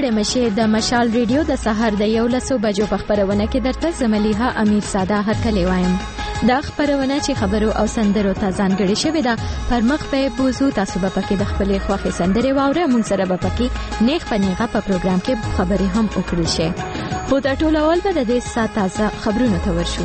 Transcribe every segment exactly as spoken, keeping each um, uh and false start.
ستړي مشه د مشال ریډیو د سحر د یولسو بجو په خبرونه کې درته زملیها امیر ساده هرکلی وایم. دا خبرونه چې خبرو او سندرو ته ځانګړې شوې ده پر مخ په بوزو تاسو به پکې د خپلې خوښې سندرې واوره، مونږ سره به پکې نیغ په نیغه په پروګرام کې خبرې هم وکړل شي. خو تر ټولو اول به د دې ساعت تازه خبرونو ته ورشو.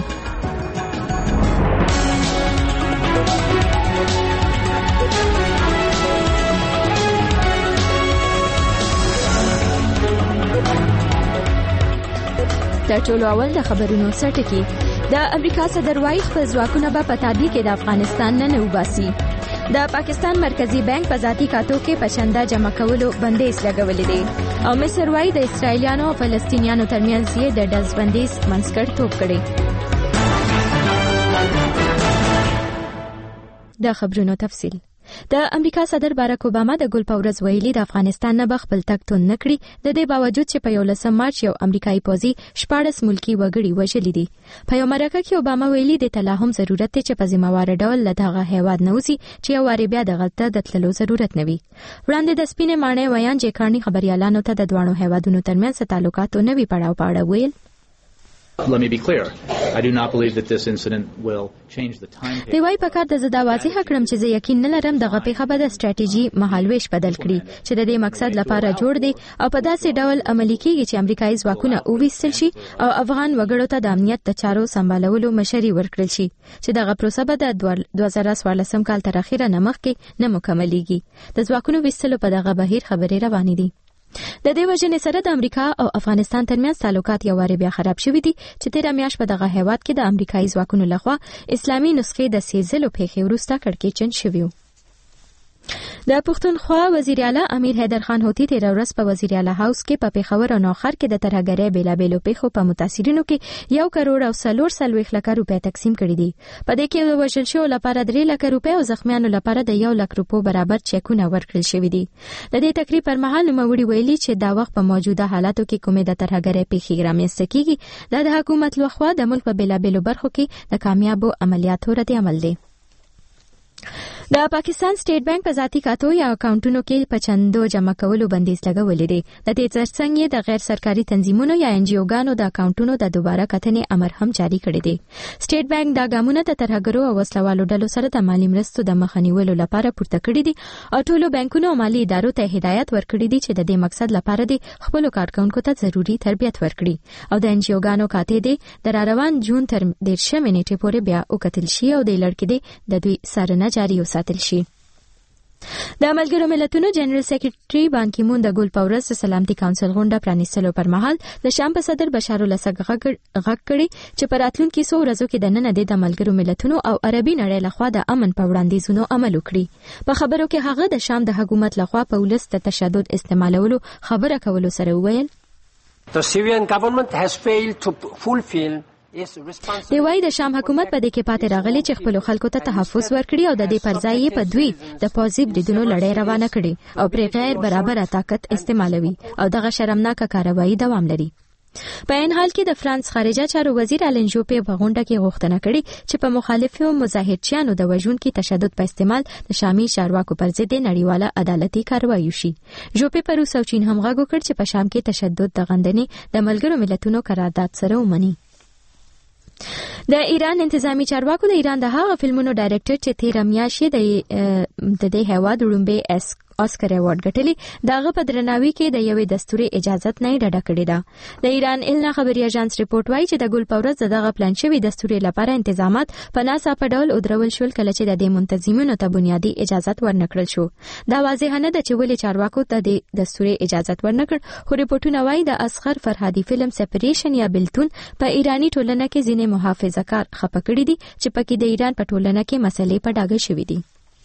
تر ټولو اول د خبرونو سرټکی د امریکا صدر وايي خپل ځواکونه به په تادی کې د افغانستان نه نه وباسي. د پاکستان مرکزی بانک په ذاتی کاتو کې پچنده جمع کولو بندیز لګولې دي او مصر وايي د اسرایلیانو او فلسطینیانو ترمنځ یې د ډز بندیز منځګړیتوب کړی. د خبرونو تفصیل. د امریکا صدر باراک اوباما د ګل پورز ویلي د افغانستان نه بخپل تک تون نکړي، د دې باوجود چې په یولسم مارچ یو امریکایي پوځي شپاړس ملکی وګړي وژلي دي. په یو مرکه کې اوباما ویلي د تلاهم ضرورت دی چې په ذمہوار ډول له دغه هیواد نه وځي چې یو واری بیا دغه ته د تللو ضرورت نه وي. وړاندې د سپینې ماڼۍ ویان جیکارني خبريالانو ته د دوانو هیوادونو ترمنځ تعلقاتو نوي پړاو پاړه ویل. Let me be clear. I do not believe that this incident will change the timetable. دی وايي پکار د زدا واضح کړم چې زه یقین نه لرم دغه پیښه به د ستراتیژي مهالويش بدل کړي چې د دې مقصد لپاره جوړ دي او په داسې ډول عملي کیږي چې امریکایي ځواکونه اوویستل شي او افغان وګړو ته د امنیت د چارو سمبالولو مشري ورکړل شي چې دغه پروسه به د دوه زره څوارلسم کال تر اخره نه مخکې نه مکملېږي. د ځواکونو ویستلو په دغه بهیر خبرې روانې دي. د دې وجنې سره د امریکا او افغانستان ترمنځ تعلقات یو واری بیا خراب شوي دي چې تیر میاشت په دغه هیواد کې د امریکایي ځواکونو لخوا اسلامي نسخې د سیزلو پیښې وروسته کړکېچن شوي. د پښتونخوا وزیر اعلی امیر حیدر خان هوتی تیر ورځ په وزیر اعلی هاوس کې په پیښور او نوخر کې د ترهګرۍ بیلابېلو پیښو په متاثرینو کې یو کروڑ او څلور څلوېښت لکه روپۍ تقسیم کړي دي. په دې کې د وژل شوو لپاره درې لکه روپۍ او زخمیانو لپاره د یو لک روپو برابر چیکونه ورکړل شوي دي. د دې تقریب پر مهال نوموړي ویلي چې دا وخت په موجوده حالاتو کې کومې د ترهګرۍ پیښې رامنځته کیږي دا د حکومت لخوا د ملک په بیلابېلو برخو کې د کامیابو عملیاتو رد عمل دی. د پاکستان سټیټ بانک په ذاتی کاتو یا اکاونټونو کې پچندو جمع کولو بندیز لګولې دی. د دې ترڅنګ یې د غیر سرکاري تنظیمونو یا ان جی اوګانو د اکاونټونو د دوباره کتنې امر هم جاری کړی دی. سټیټ بانک دا ګامونه د ترهګرو او وسلوالو ډلو سره د مالی مرستو د مخه نیولو لپاره پورته کړی دي او ټولو بانکونو او مالی ادارو ته هدایت ورکړی دی چې د دې مقصد لپاره د خپل کارکونکو ته ضروری تربیت ورکړي او د ان جی اوګانو کاته دی د روان جون تر دیرشمې نیټې پورې بیا وکتل شي او د لړکې دی د دوی سرنه جاری وساتل شي. د ملګرو ملتونو جنرال سیکریټري بان کی مون د ګل پورز سلامتي کونسل غونډه پرانیستلو پر مهال د شام په صدر بشار الاسد غږ کړي چې په راتلونکو څو ورځو کې د نن د ملګرو ملتونو او عربي نړۍ لخوا د امن په وړاندیزونو عمل وکړي. په خبرو کې هغه د شام د حکومت لخوا په ولس د تشدد استعمالولو خبره کولو سره وویل The Syrian government has failed to fulfill دی وايي د شام حکومت په دې کې پاتې راغلی چې خپل خلکو ته تحفظ ورکړي او د دې پر ځای یې په دوی د پوځي بریدونو لړۍ روانه کړي او پر غیر برابر طاقت استعمالوي او دغه شرمناکه کاروایی دوام لري. په این حال کې د فرانس خارجه چارو وزیر آلن جوپې په غونډه کې غوښتنه کړې چې په مخالفو مظاهرچیانو د وژونکي تشدد په استعمال د شامي چارواکو پر ضد نړیواله عدالتي کاروایی وشي. جوپې په روس او چین هم غږ وکړ چې په شام کې تشدد د غندنې د ملګرو ملتونو قرارداد سره ومني. د ایران انتظامی چارواکو د ایران د هغه فلمونو ډایرکټر چې تیر میاشت د د دې هیواد وړومبه اسکر ایوارډ ګټلی داغه په درناوي کې د یوې دستوري اجازه نه ډډه کړې ده. د ایران النا خبري اژانس ریپورت وايي چې د ګل پورز دغه پلان شوی دستوري لپاره تنظیمات په ناسا په ډول ودرول شول کله چې د دې منتظمینو ته بنیادی اجازه ورنکړل شو. دا واضح نه ده چې ولې چارواکو ته د دستوري اجازه ورنکړ، خو ریپورتونه وايي د اصغر فرهادي فلم سپریشن یا بلتون په ایرانی ټولنه کې ځینې محافظه‌کار خپه کړي دي چې پکې د ایران په ټولنه کې مسلې په ډاګه شوې دي.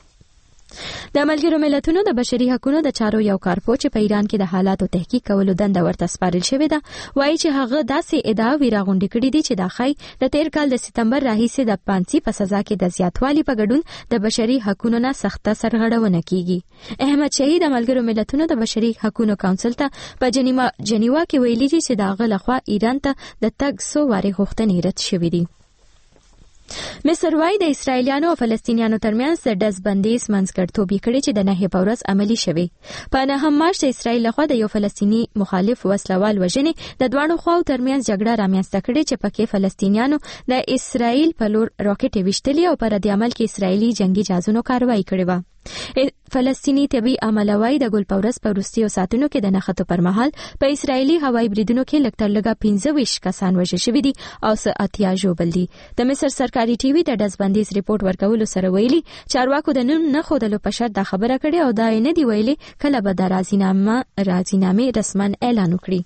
د ملګرو ملتونو د بشري حقوقو د چارو یو کارپو چې په ایران کې د حالاتو تحقیق کولو دنده ورته سپارل شوې ده وایي چې هغه داسې ادعاوې راغونډې کړې دي چې دا ښایي د تیر کال د سپتمبر راهیسې د پانسي په سزا کې د زیاتوالي په ګډون د بشري حقوقو نه سخته سرغړونه کیږي. احمد شهید د ملګرو ملتونو د بشري حقوقو کونسل ته په جنیوا جنیوا کې ویلي چې دا غلخوا ایران ته د تګ سو واره غوښتنې رد شوې دي. مصر وايي د اسرایلیانو او فلسطینیانو ترمنځ د ډزبندیز منځګړیتوب کړي چې د نهي په ورځ عملی شوی. په نهم مارچ د اسرایل لخوا د یو فلسطینی مخالف وسلوال وژنې د دوه خواو ترمنځ جګړه رامنځته کړې چې پکې فلسطینیانو د اسرایل په لور راکټ ویشتلې او پر د عمل کې اسرایلی جنگي جهازونو کاروایی کړې و. فلسطینی طبي عملوي د ګل پورس په وروستیو ساتونو کې د نښتو پر مهال په اسرایلی هوایي بریدونو کې لږ تر لږه پنځه ویشت کسان وژل شوي دي او څه اتیا ژوبل دي. د مصر سرکاري ټي وي د ډزبندیز ریپورت ورکولو سره ویلي چارواکو د نن نه خودلو په شرط دا خبره کړې او دا نه دی ویلي کله به د راضینامه راضینامې رسمن اعلان وکړي.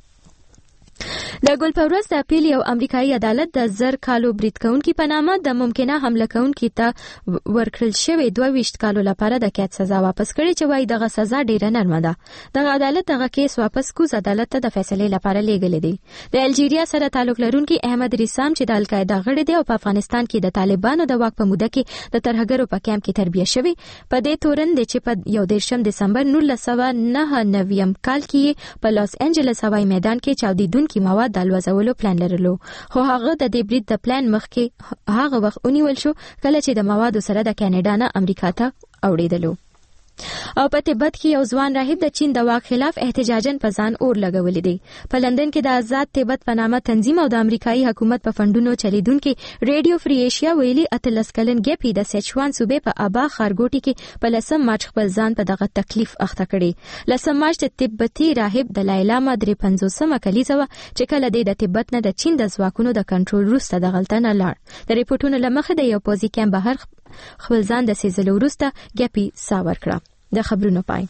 د ګل پورس د اپیل یو امریکایي عدالت د زر کالو برید کوونکي په نامه د ممکنه حمله کوونکي ته ورکړل شوی دوه ویشت کالو لپاره د قید سزا واپس کړي چې وايي دغه سزا ډیره نرمه ده. دغه عدالت دغه کیس واپس کوز عدالت ته د فیصلې لپاره لیږلی دی. د الجیریا سره تعلق لرونکي احمد ریسام چې د القاعده غړی دی او په افغانستان کې د طالبانو د واک په موده کې د ترهګرو په کیمپ کې تربیه شوی په دې تورن دی چې په یو دیرشم دسمبر نولس سوه نهه نویم کال کې په لاس انجلس هوایي میدان کې چاودیدونکي مواد د الوزولو پلان لرلو، خو هغه د دې برید د پلان مخکې هغه وخت ونیول شو کله چې د موادو سره د کاناډا نه امریکا ته اوړېدلو. او په تبت کې یو ځوان راهب د چین د واک خلاف احتجاجاً په ځان اور لګولې دی. په لندن کې د آزاد تبت په نامه تنظیم او د امریکایي حکومت په فندونو چلیدونکي ریډیو فری ایشیا ویلي اتلس کلن ګپی د سچوان صوبې په ابا خارګوټي کې په لسم مارچ خپل ځان په دغه تکلیف اخته کړي. لسم مارچ د تبتي راهب د لایلا ما درې پنځوسمه کلیزه وه چې کله د تبت نه د چین د ځواکونو د کنټرول وروسته دغلته نه لاړ. د ریپورټونو له مخې د یو پوځي کیمپ بهر خپل ځان د سیزلو وروسته ګپی سا ورکړه. د خبرونو پای.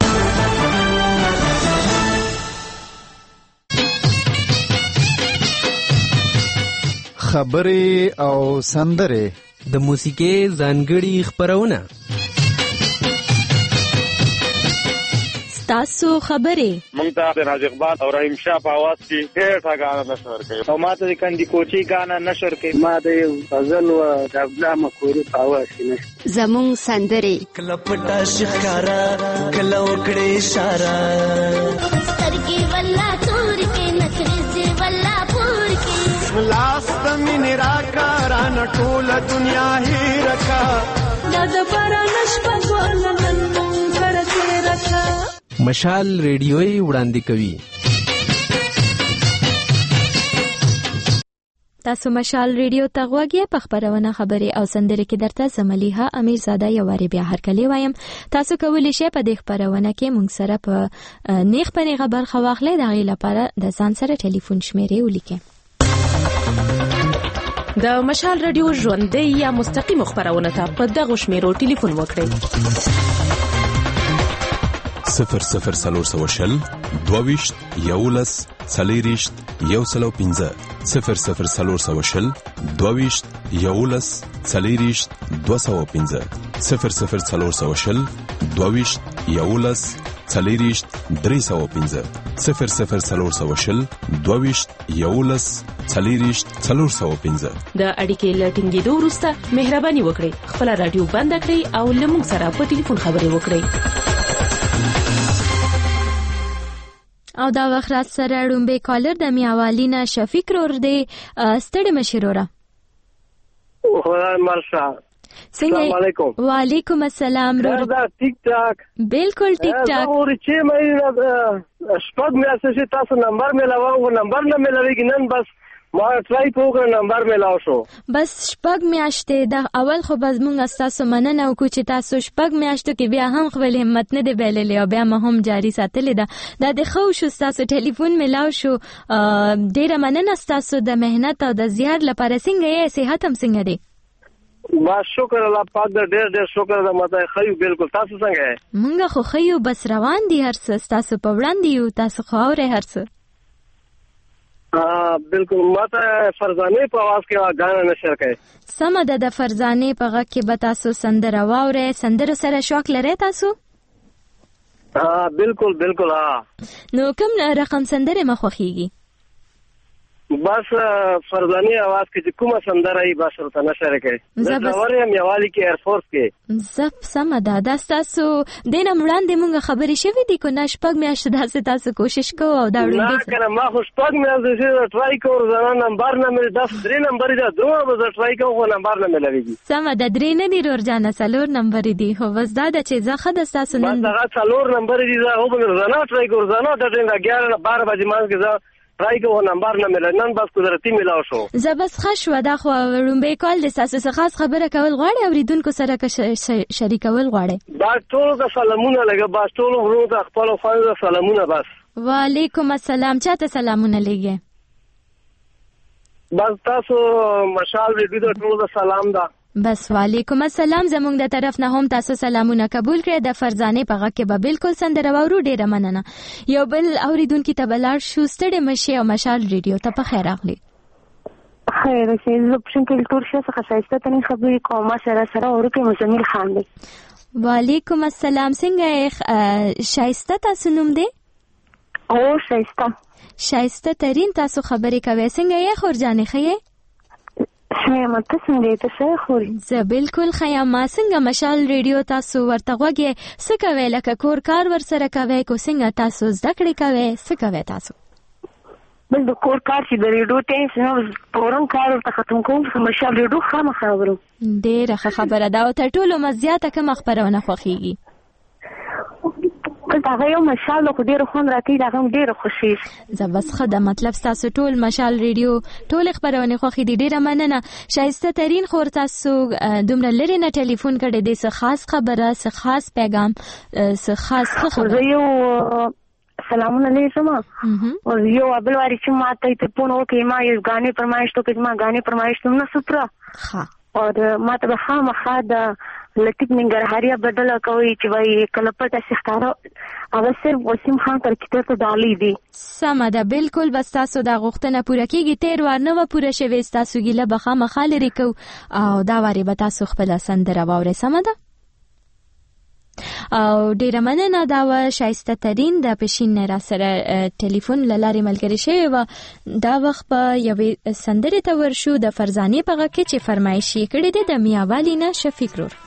خبرې او سندرې د موسیقي ځانګړي خبرونه تاسو خبرې مونږ ته د ناز اقبال او رحیم شاه په आवाज کې ډېر ښه غاڼه نشر کوي او ماته د کندي کوچي غاڼه نشر کوي. ما د غزل او د عبدالله مکوري په आवाज کې زمون سندرې کله پټا شکارا کله وکړې اشاره سترګې ولا تور کې نخرې ولا پور کې لاس د مين راکا ران ټول دنیا هی رکا د باران شپه ولنن مونږ کرته رکا. مشال ریډیوي وړاندې کوي. تاسو مشال ریډیو ته غوږی په خبرونه خبرې او سندرې کې درته زملیها امیرزاده یو واری بیا هرکلی وایم. تاسو کولی شئ په دې خبرونه کې مونږ سره په نیغ په نیغه برخه واخلئ. د هغې لپاره د ځان سره ټلیفون شمیرې ولیکئ. د مشال ریډیو ژوندۍ یا مستقیم خبرونه ته په دغه شمیرو ټلیفون وکړئ. صفر صفر سلور سو شل دوویشت یولس څلېرویشت یو سلو پنځه صفر صفر سلور سو شل دوویشت یولس څلېرویشت دوه سوه پنځه صفر صفر سلور سو شل دوویشت یولس څلېرویشت درې سوه پنځه صفر صفر سلور سو شل دوویشت یولس څلېرویشت څلور سوه پنځه. د اړیکې له ټینګېدو وروسته مهرباني وکړئ خپله راډیو بنده کړئ او له موږ سره په ټلیفون خبرې وکړئ. او دا وخت را سره ډومبې کالر د میاوالینا شفیق رور دی. ستړي مشروره خدای مرسا. السلام علیکم. وعلیکم السلام رور. دا ټیک ټاک بالکل ټیک ټاک. دا اور چې مې شپږ میاشتې چې تاسو نمبر ملاوم نمبر نه ملاويږي نن بس ما ټرای کوم نمبر ملاو شو. بس شپږ میاشتې د اول خو بس مونږ تاسو مننه وکړو چې تاسو شپږ میاشتو کې بیا هم خپل همت نه دی بایللی او بیا ما هم جاری ساتلی ده. دا د خو شو تاسو ټلیفون ملاو شو. ډیره مننه تاسو د مهنت او د زیار لپاره. څنګه یې صحت هم څنګه دی؟ با شکر الله پاک دا ډېر ډېر شکر دا ماته خیو. بالکل تاسو څنګه یې؟ مونږ خو خیو بس روان دي هر څه تاسو په وړاندې یو. تاسو خو اورئ هر څه. ها بالکل ماته فرزانې په आवाज کې غاڼه نشر کوي. سمه ده د فرزانې په غږ کې به تاسو سندره واورئ. سندرو سره شوق لرئ تاسو؟ ها بالکل بالکل. ها نو کوم رقم سندره مخ خوښیږي؟ بس فرزاني आवाज کې کومه سندره ای بس ورته نشره کوي زه وریم یوالي کې ایر فورس کې زپ سم ده دا تاسو دینه وړاندې مونږ خبرې شوې دي کو نشپګ میاشت داسې تاسو کوشش کوو او دا وړاندې نه کنه ما خو شپګ میاشت چې ټرای کوم زه نمبر نه مې داس درې نمبر دا دوه به ټرای کوم خو نمبر نه ملويږي سم ده درې نه دي ورجانه څلور نمبر دي خو بس دا د چې زه خد تاسو نن دا څلور نمبر دي زه هو به زه نه ټرای کوم زه نه د اګیاره نه بارہ بجې مانځ کې زه راي کوم نمبر نه مل نن بس قدرتي ملاو شو زه بس خښ و دا خو رومبه کال د تاسو خاص خبره کول غواړي اوریدونکو سره شریکول غواړي با ټول د سلامونه لګه با ټول ورو د خپل خپل سلامونه بس وعلیکم السلام چاته سلامونه لګي بس تاسو مشال دې د ټول د سلام دا بس وعلیکم السلام زمونږ د طرف نه هم تاسو سلامونه قبول کړئ د فرزانه په غږ کې به بالکل سندره وورو ډیره مننه یو بل اوریدونکو ته بلار شو ستړي مشه او مشال ریډیو ته په خیر اغلی خیر شه زه په شکل تور شه څه خاصه ته خبرې کوم سره سره ورکه مزمل خان دی وعلیکم السلام څنګه شایسته تاسو نوم دی او شایسته شایسته ترين تاسو خبرې کوي څنګه یې خورجانې خې خیام تاسو څنګه تاسو خوري زه بالکل خیام ما څنګه مشال ریډیو تاسو ورته غوږی څه کوي لکه کور کار ور سره کوي کو څنګه تاسو زده کړې کوي څه کوي تاسو بل د کور کار چې د ریډیو ټیم نو پورن کار ورته ختم کوم مشال ریډیو خامہ خبرو ډیره خبره دا او ته ټولو مزياته کوم خبرونه خوخيږي دا یو مشال کو ډیره خون راتی دا هم ډیره خوشي زه بس خدای مطلب تاسو ټول مشال ریډیو ټول خبرونه خوخي دي ډیره مننه شایسته ترين خور تاسو دومره لري نه ټلیفون کړي دي څه خاص خبره څه خاص پیغام څه خاص خبره یو سلامونه علیکم او یو ابل واری چې ما ته ته پونه وکي ما یو غاني پرمایش ته کې ما غاني پرمایش ته نه سپرا ها او ما ته خامخا د لطیف ننګرهاریا بدل کوي چې وای کله پته ښکارا او صرف وسیم خان تر کتاب ته دالي دي سم ده بالکل بس تاسو دا غوښتنه پوره کیږي تیر وار نه و پوره شوي تاسو ګیله بخا مخاله ریکو او دا واری به تاسو خپل سندره واوري سم ده او ډیره مننه دا و شایسته ترين د پښین را سره ټلیفون لاري ملګری شوی و دا وخت په یوې سندره ته ورشو د فرزانه په غږ کې چې فرمایش یې کړی دی د میاوالی نه شفیق رور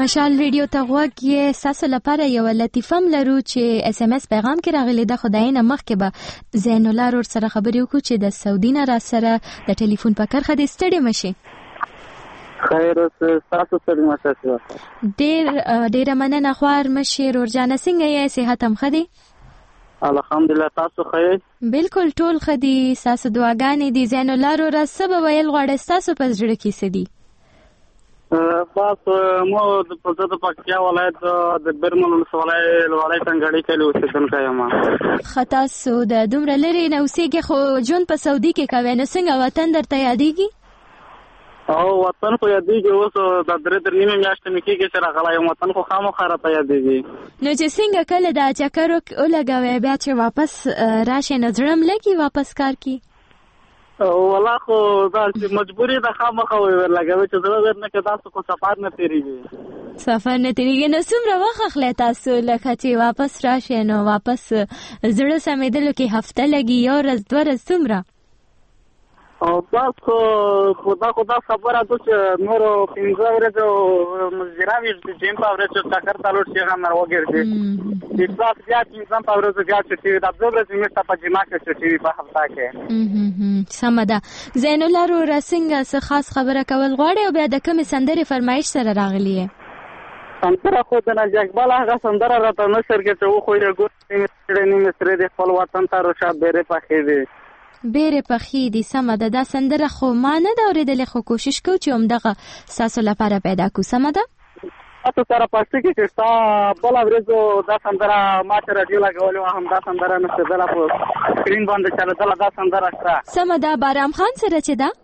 مشال ریډیو ته غوږ یې. ستاسو لپاره یو لطیفه هم لرو چې اس ام اس پیغام کې راغلی ده. خدای نه مخکې به زین الله ورور سره خبرې وکړو چې د سعودي نه را سره د ټلیفون په کرخه دې ستړي مشي. خیر اوس تاسو سره مساسه ډېر ډېر مننه خوار مشي ورجانه. څنګه یې؟ صحت هم ښه دی؟ الحمدلله. تاسو خیر؟ بالکل ټول ښه دي. ستاسو دعاګانې دي. زین الله ورور څه به ویل غواړئ؟ ستاسو په زړه کې څه دي؟ بس مو د پزه د پکتیا ولایت د برمل ولسوالۍ لوړی ټنګړی کلی اوسېدونکی یم. ښه تاسو د دومره لرې نه اوسېږئ خو ژوند په سعودي کې کوئ، نو څنګه وطن درته یادېږي؟ او وطن خو یادېږي. اوس د درې تر نیمې میاشتې مې کېږي چې راغلی یم. وطن خو خامخا راته یادېږي. نو چې څنګه کله دا چکر ولګوئ بیا چې واپس راشئ نو زړه م لګي واپس کار کې؟ والله خو دا مجبوري ده خامخا ورلګوي چې زړه ور نه کړي. تاسو خو سفر نه تېرېږي. سفر نه تېرېږي. نو څومره وخت اخلئ تاسو لکه چې واپس راشئ نو واپس زړه سمېدلو کې هفته لګي، یو ورځ دوه ورځ څومره؟ او بس خدا خدا خبره ده چې نورو پنځه ورځې مزدورا وي چې جیم په ورځ چکر ته لاړ شي هغه وګرځي. د سات بیا پنځه په ورځ بیا چې د دوه ورځې مې په جما کې چې په هفته کې. سمه ده. زین الله ورور څنګه څه خاص خبره کول غواړئ او بیا د کومې سندرې فرمایش سره راغلی یې؟ سندره خو د ناجي اقبال هغه سندره راته نشر کې چې وخوړې ګور نیمې سرې د خپل وطن ته روشا بیرې پخې دي بیرې پخې دي. سمه ده. دا سندره خو ما نه ده اورېدلې خو کوشش کوو چې همدغه ستاسو لپاره پیدا کړو. سمه ده. تاسو سره پښتو کې چې ستا بله ورځ دا سندره ما چې راډیو لګولې وه هم دا سندره نښېدله په سکرین باندې چلېدله. دا سندره شته. سمه ده. بارام خان سره چې ده؟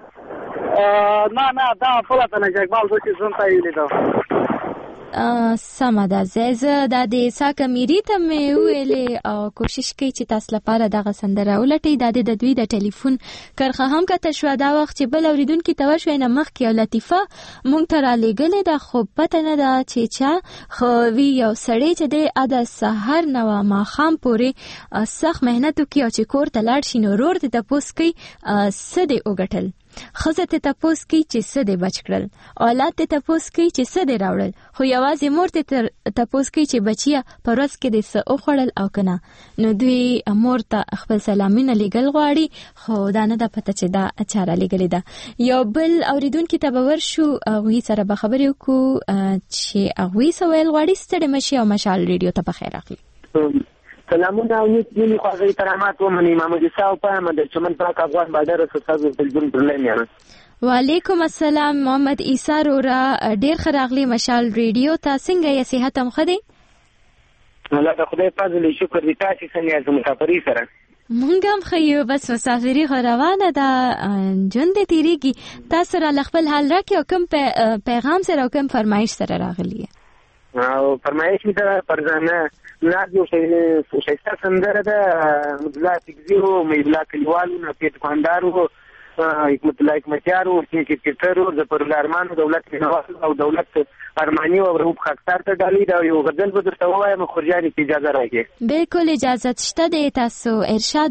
نه نه دا بله د نجیب اقبال زه چې ژوند ته یې لیدم. سمه ده. زه دا د ساکه میری ته مې وویلې او کوشش کوي چې تاسو لپاره دغه سندره ولټئ. دا د دوی د ټلیفون کرښه هم کته شوه. دا وخت چې بل اورېدونکي ته وشوی نه مخکې یو لطیفه موږ ته رالیږلې ده خو پته نه ده چې چا. خو وي یو سړی چې دی د سهار نه وه ماښام پورې سخت محنت وکړي او چې کور ته لاړ شي نو ورور ته تپوس کوي څه دې وګټل، ښځه ته تپوس کوي چې څه دې بچ کړل، اولاد ته تپوس کوي چې څه دې راوړل، خو یوازې مور ته تپوس کوي چې بچیه په ورځ کې دې څه وخوړل او که نه. نو دوی مور ته خپل سلامونه لیږل غواړي خو دا نه ده پته چې دا چا رالیږلې ده. یو بل اورېدونکي ته به ورشو، هغوی سره به خبرې وکړو چې هغوی څه ویل غواړي. ستړې مه شي او مشال ریډیو ته بخیر راغلي. سلامونه او نیمې خواږه احترامات ومنئ. محمد عیسی او پایم د چمن پاک افغان بادر استاد تلجون پرلین یم. وعلیکم السلام محمد عیسی وروره، ډېر ښه راغلي مشال ریډیو ته. څنګه یې؟ صحت هم ښه دی؟ الله د خدای فضل شکر دی. تاسې څنګه یاست مسافرۍ سره؟ مونږ هم ښه یو، بس مسافري خو روانه ده، ژوند دې تېرېږي. تاسو راله خپل حال راکړئ او کوم پیغام سره او کوم فرمایش سره راغلي یې؟ او فرمایش مې ده فرزانه ناز یو ښایسته سندره ده. مدلا تګزي و، مېدلا کلیوال و، نفیع دکاندار و، حکمت الله حکمتیار و، کرکټر و، ظفرالله ارمان و، دولت مینوال او دولت ارماني و، رؤوف خاکسار ته ډالۍ ده. یو غزل به درته ووایم خورجانې ته اجازه راکړې؟ بالکل اجازه شته دی. تاسو ارشاد.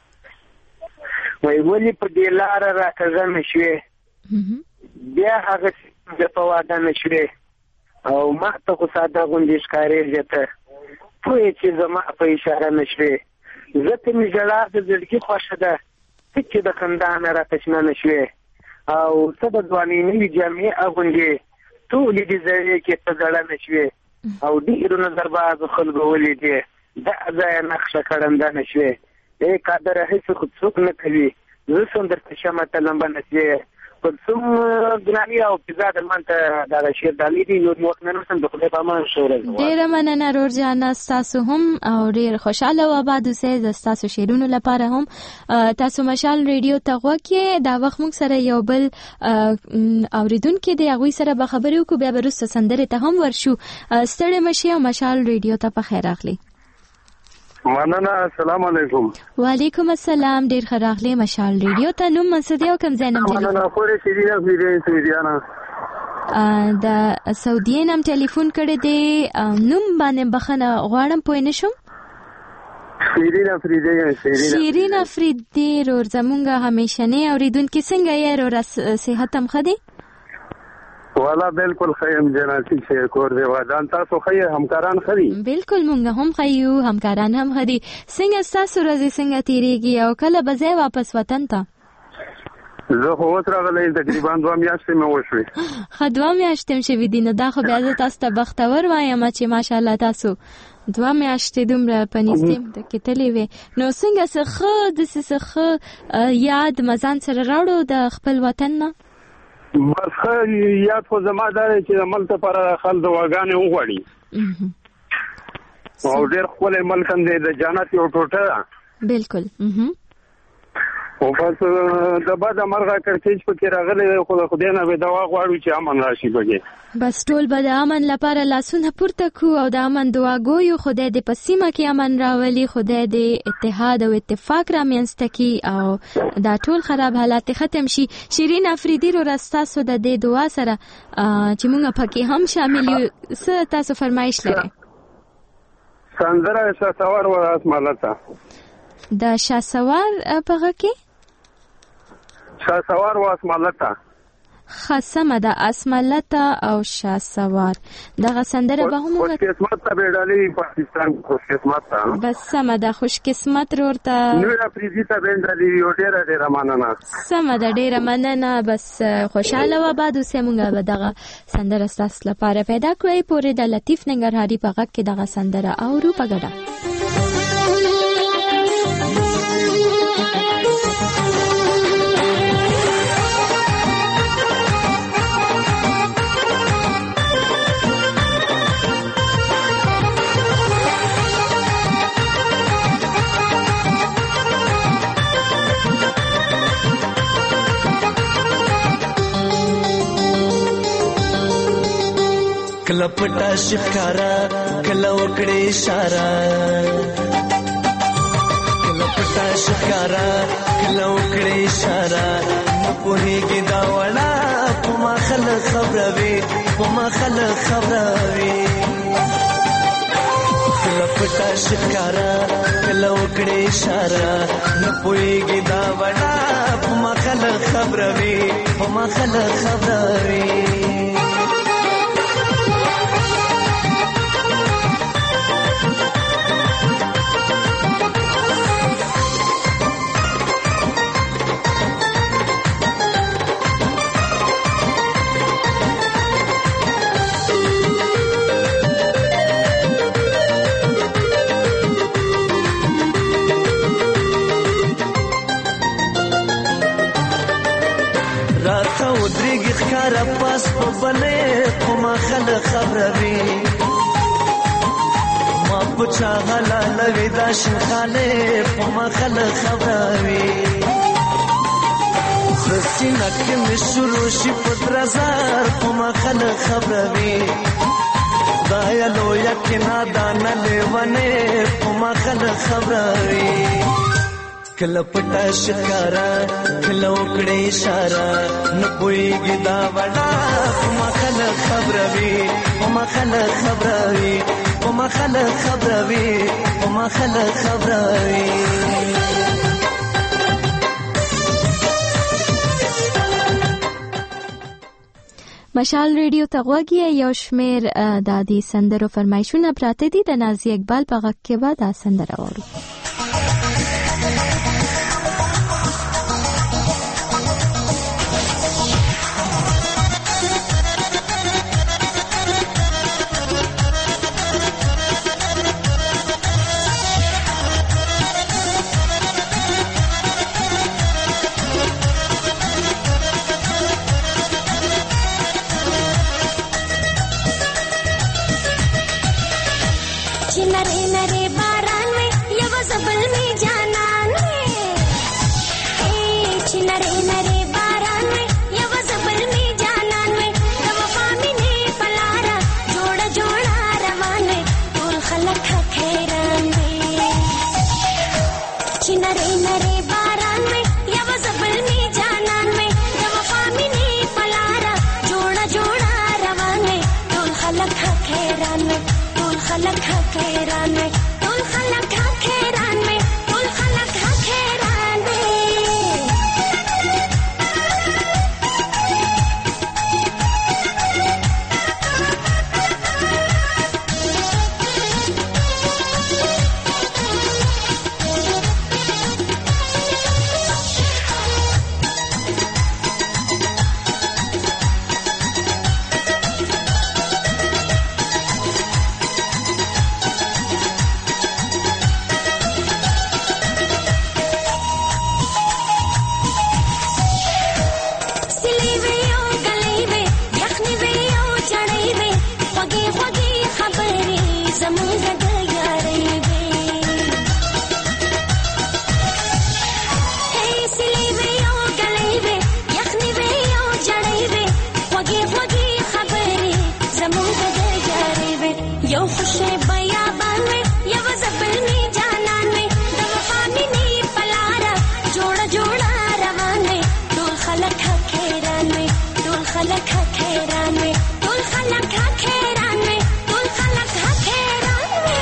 وایي ولې په دې لاره راکږه نه شوې، بیا هغسې د په واده نه شوې، او ما ته خو ساده غوندې ښکارېږې ته، پوهې چې زما په اشاره نه شوې. زه ته مې ژړا د زړګي خوښه ده، ته چې د خندا نه راته شنه نه شوې، او ته د ځوانۍ نوي جامې اغوندې، ټولې دې زړې کې ته زړه نه شوې، او ډېرو نظربازو خلکو ولیدې، دا ځایه نقشه کړنده نه شوې. ای قادره هېڅ خو څوک نه کوي، زه څوم درته شمه ته لمبه نه شوې. پر څوم ګراني او پیزا درمان ته دغه شعر ډالۍ دي. نور وخت نه نرسم. د خدای په امان ښه ورځ. ډېره مننه ورور جانه، ستاسو هم او ډېر خوشحاله او آباد اوسئ. د ستاسو شعرونو لپاره هم تاسو مشال ریډیو ته غوږ کړئ. دا وخت موږ سره یو بل اورېدونکي دی، هغوی سره به خبرې وکړو، بیا به وروسته سندرې ته هم ورشو. ستړې مه شئ او مشال ریډیو ته په خیر راغلئ. مننه. السلام علیکم. وعلیکم السلام. ډېر ښه راغلي مشال ریډیو ته. نوم منصور دی او کوم ځای نم ټلیفون؟ مننه. خورې سیرینا فریدین سویدیانا. د سعودي نم ټلیفون کړی دی. نوم باندې بخښنه غواړم، پوه نه شوم. سیرینا فریدین. شیرین افریدی رور زمونږ همیشنی اورېدونکي. څنګه یې رور؟ صحت هم ښه دی؟ والا بالکل خیم جناتی چې کور دی ودان تاسو خې همکاران خري بالکل مونږ هم خیو همکاران هم خري. څنګه تاسو ورځې څنګه تیریږي او کله به ځای واپس وطن ته؟ زه خو اوس راغلی تقریبا دوه میاشتې مې وشوې. ښه دوه میاشتې هم شوي دي. نو دا خو بیا زه تاسو ته بختور وایم چې ماشاءالله تاسو دوه میاشتې دومره په نږدې کې تللې وې. نو څنګه څه ښه داسې څه ښه یاد مځان سره راوړو د خپل وطن نه؟ بس ښه یاد خو زما دا دی چې د ملک لپاره خلک دعاګانې وغواړي او ډېر ښکلی ملک هم دی، د جنت یو ټوټه ده. بالکل. او بس د بده مرغه کړکېچ پکې راغلی دی، خو د خدای نه به دعا غواړو چې امن راشي پکې. بس ټول به د امن لپاره لاسونه پورته کړو او د امن دعا ګویو. خدای دې په سیمه کې امن راولي، خدای دې اتحاد او اتفاق رامنځته کړي او دا ټول خراب حالات ختم شي. شیرین افریدي رو ستاسو د دې دعا سره چې موږ پکې هم شامل یو، څه تاسو فرمایش لرئ؟ سندره شاسوار و اسمالته د شاسوار په غږ کې شاسوار و اسمالته خاصه ده اسمالته او شاسوار. دغه سندره به هم خوش قسمت ته بیډالي پاکستان خوش قسمت ته بس سمه ده خوش قسمت ورته نو افریدي ته بیډالي یو ډیره ډیره مننه. سمه ده ډیره مننه. بس خوشاله و بعد اوسه مونږ به دغه سندره ستاسو لپاره پیدا کړی. پورې د لطیف ننګرهاري په غږ کې دغه سندره اورو په ګډه. کله پټه شکارا کله وکړې اشاره، کله پټه شکارا کله وکړې اشاره، نو پوهېږي دا وړه په ما خلک خبروي، په ما خلک خبروي. کله پټه شکارا کله وکړې اشاره، نو پوهېږي دا وړه په ما خلک خبروي، په ما خلک خبروي. پاس په بلې خو ما خلک خبروي، ما په چا غلا لوي دا شنخانې په ما خلک خبروي. سینه کې مې شروع شي په درزار په ما خلک خبروي، دا یا لویه کې نادانه لیونې په ما خلک خبروي. کله پټه شکارا کله وکړې اشاره، نه پوهېږي دا وړه په ما خلک خبروي، په ما خلک خبروي، په ما خلک خبروي، په ما خلک خبروي. مشال ریډیو ته غوږ یو شمېر د دې سندرو فرمایشونه پراته دي. د نازي اقبال په غږ کې به دا سندره واورو. नरे नरे बारान में ये جوړه روان وي ټول خلک حیران وي ټول خلک حیران وي ټول خلک حیران وي ټول خلک حیران وي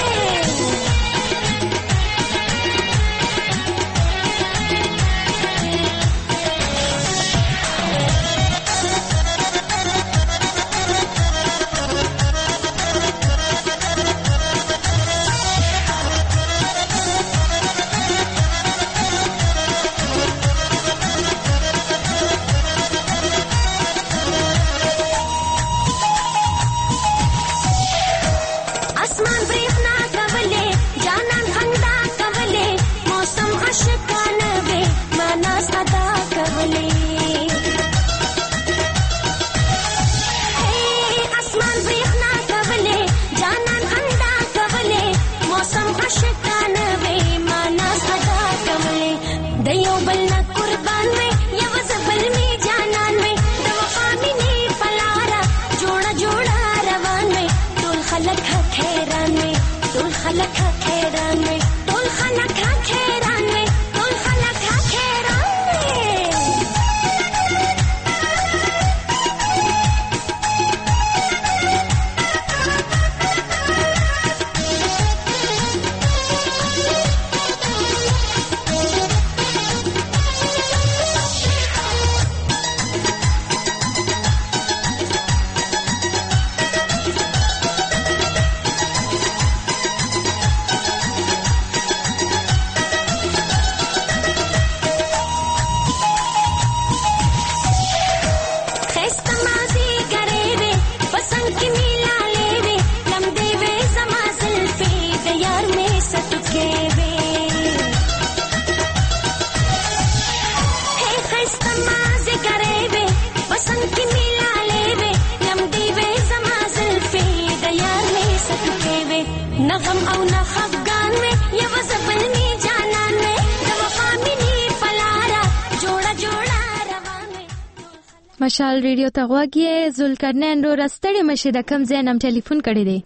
مشال ریډیو ته غواګي ذوالقرنین رو راستړی مشه د کم زینم ټلیفون کړی دی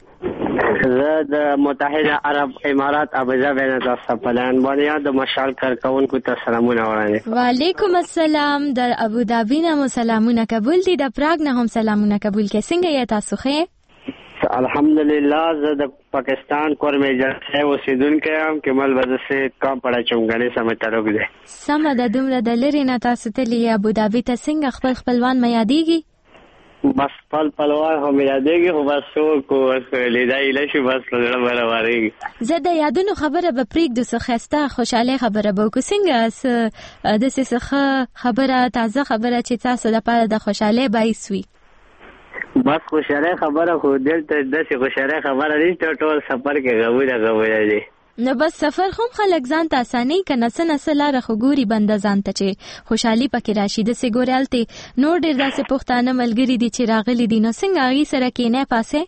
زه د متحده عرب امارات ابوظبی نه تاسو په لاندې باندې د مشال کارکونکو ته سلامونه وړاندې. وعلیکم السلام. د ابوظبی نه سلامونه قبول دي، د پراګ نه هم سلامونه قبول کې. څنګه یې تاسو ښه؟ الحمدلله. زه د پاکستان کورمې جلسه اوسیدونکی یم. کمال بدسه کام پړه چونګړې سم تعلق دی. سم د دومره د لری نه تاسو ته لی ابوظبی ته څنګه خپل خپلوان مې یادېږي؟ بس خپل خپلوان هم یادېږي، خو بس څوک کو لیدای لشي بس زړه برابرېږي. زه د یادونو خبره به پرېږدو، څه ښایسته خوشحالۍ خبره به وکړو. څنګه داسې څه خبره تازه خبره چې تاسو دپاره د خوشحالۍ باعث وي؟ بس خوشحالۍ خبره خو دلته داسې خوشحالۍ خبره نشته، ټول سفر کې غمونه غمونه دي. نو بس سفر هم خلک ځان ته اساني کنه څه نه څه لاره خو ګوري بنده ځان ته چې خوشحالي پکې راشي. داسې ګورې هلته نور ډېر داسې پښتانه ملګري دي چې راغلي دي، نو څنګه هغې سره کښېنی پاسې؟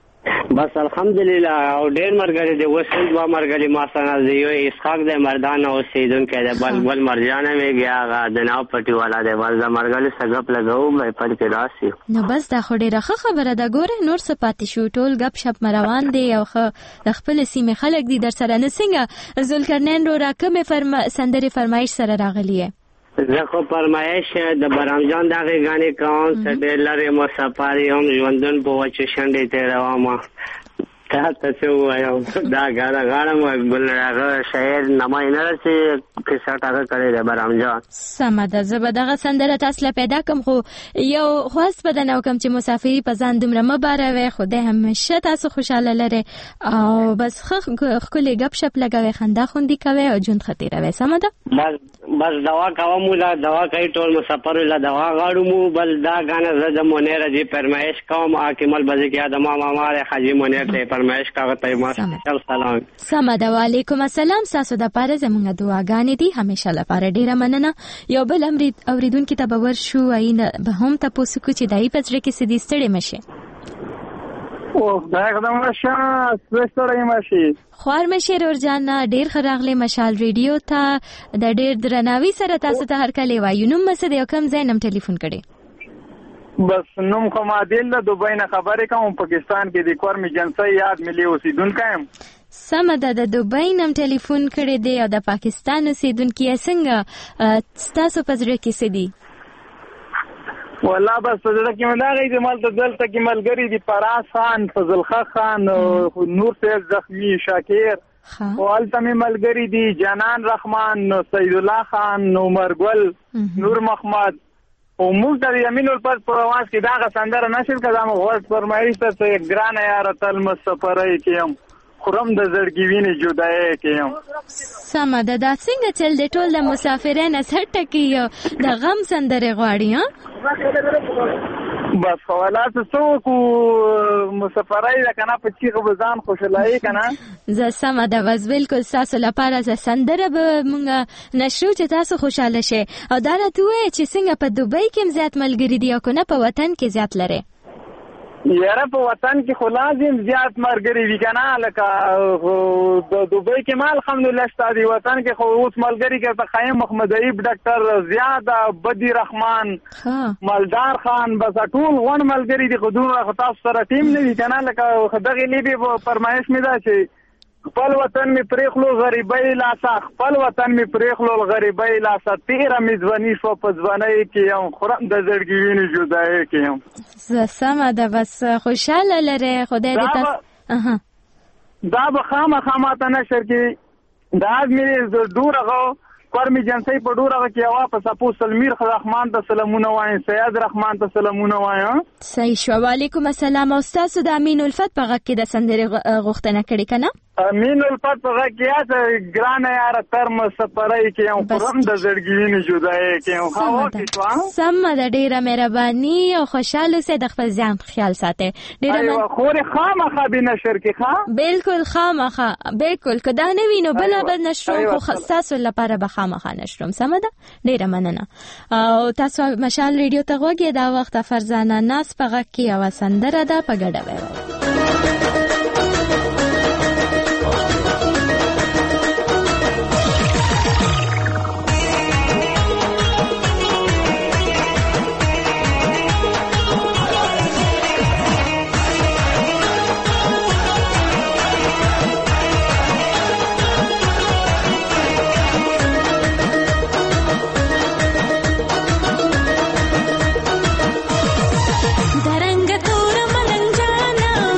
بس الحمدلله. او ډېر ملګري دي، اوس هم دوه ملګري ما سره دی، یو اسحاق دی مردان اوسېدونکی دی، بل بل مرجان مې هغه د ناو پټي والا دی. بس د ملګري سره ګپ لګوم پټ کې راسي. نو بس دا خو ډېره ښه خبره ده. ګوره نور څه پاتې شو، ټول ګپ شپ روان دی او ښه د خپلې سیمې خلک دي در سره. نه څنګه ذوالقرنین رورا کومې فرما سندرې فرمایش سره راغلی یې؟ زه خو فرمایش د برامجان دغې غانې کوم، څه ډېر لرې مسافر یم، ژوندون په وچو شنډې تېرومه. تا ته څه ووایم، دا غاړه غاړم ګل هغه شاعر نمای نه رسي کیسه هغه کړی دی برامجان. سمه ده، زه به دغه سندره تاسو له پیدا کړم، خو یو خواست به درنه وکړم چې مسافري په ځان دومره مه باروئ، خدای همیشه تاسو خوشحاله لرئ او بس ښه ښکلې ګپ شپ لګوئ، خندا خوندي کوئ او ژوند ښه تېروئ. سمه ده؟ بس بس دوا کوم، دا دوا کوي ټول مسافر له دوا غاړو مو. بل دا غانه زه د منیر جی فرمایش کوم، اکمل بځي کې ادم ماما حاجی منیر ته فرمایش کاغه ته ما سلام. سمه ده. وعلیکم السلام. تاسو د پاره زموږ دعاګانې دي همیشه لپاره. ډیره مننه. یو بل امر اوریدونکو ته به ورشو، اینه به هم تاسو کو چې دای په ځړ کې سدي ستړي مشه. او دا قدم راشه ستړي مشه. خوار مشه ورجانا ډیر خراغله مشال ریډیو ته د ډیر درناوي سره تاسو ته هر کله وایو. نو مسه د کم زینم ټلیفون کړي. بس نوم خو ما دل د دوبۍ نه خبرې کوم، پاکستان کې د کورمې جنسي یاد ملي اوسیدونکی یم. سمه ده د دوبۍ نم ټلیفون کړی دی او د پاکستان اوسیدونکي یې څنګه ستاسو په زړه کې څه دي؟ والله بس په زړه کې مې دا غي چې مالته دلته کې ملګري دي فراز خان، فضل خان، نور سید زخمی، شاکر او هلته مې ملګري دي جانان رحمان، سید الله خان، عمر ګل، نور محمد او موږ د یمین الفت په اواز کې دا غسندره نشل کړم غوړ فرمایي ته چې ګران یار تل مسفرای کېم خرم د زړګي ویني جدای کېم. سمه ده دا څنګه چل دی ټول د مسافرانو سر ټکي د غم سندره غواړي ها بس حوالات څوک مسافرای ده کنه په چیغه بزان خوشالای کنه زه سمه ده بس بالکل تاسو لپاره ز سندره به مونږ نشو چې تاسو خوشاله شئ او دا راته وایي چې څنګه په دوبۍ کې زیات ملګری دي او کنه په وطن کې زیات لري؟ یاره په وطن کې خو لازم زیات ملګري وي کنه لکه د دوبۍ کې ما الحمدلله شته دي وطن کې خو اوس ملګري کې په خیم محمد ایب ډاکټر زیاد بدی رحمان مالدار خان بس ټول غون ملګري دي خو دوه تاسو سره ټیم نه وي کنه لکه دغه لیبي فرمایش مې دا چې خپل وطن می پریخلو غریبای لاسا خپل وطن می پریخلو غریبای لاسا تیرا میزبانی شو پزوانای کیم خورم د زړګي ویني جدای کیم. ز سمه ده بس خوشاله لره خدای دې تاسو دا به خامخا ماته نشر کې دا مې دورغه قرمی جنسي په ډوره کې واپس اپو سلمیر رحمان ته سلامونه وایم سید رحمان ته سلامونه وایم. صحیح شو. وعلیکم السلام. او تاسو د امین الفت په غږ کې د سندرې غوښتنه کړې کنه؟ امین الفت په غږ کې یا ګران یار تر مسفرای کې یم قرم د زړګي ویني جدای کې یم خو کې سم د ډیره مهرباني او خوشاله سه د خپل ځان خیال ساتي ډیره من خوري خامخا به نشر کې ښا بالکل خامخا بالکل کدا نه وینو بل بل نشرو خو خاصه لپاره به خامخا نشرم سم ده ډیره مننه. او تاسو مشال ریډیو ته غوږی دا وخت فرزانه ناس په غږ کې او سندره ده په ګډه وایي. दरंग तोर मलंग जाना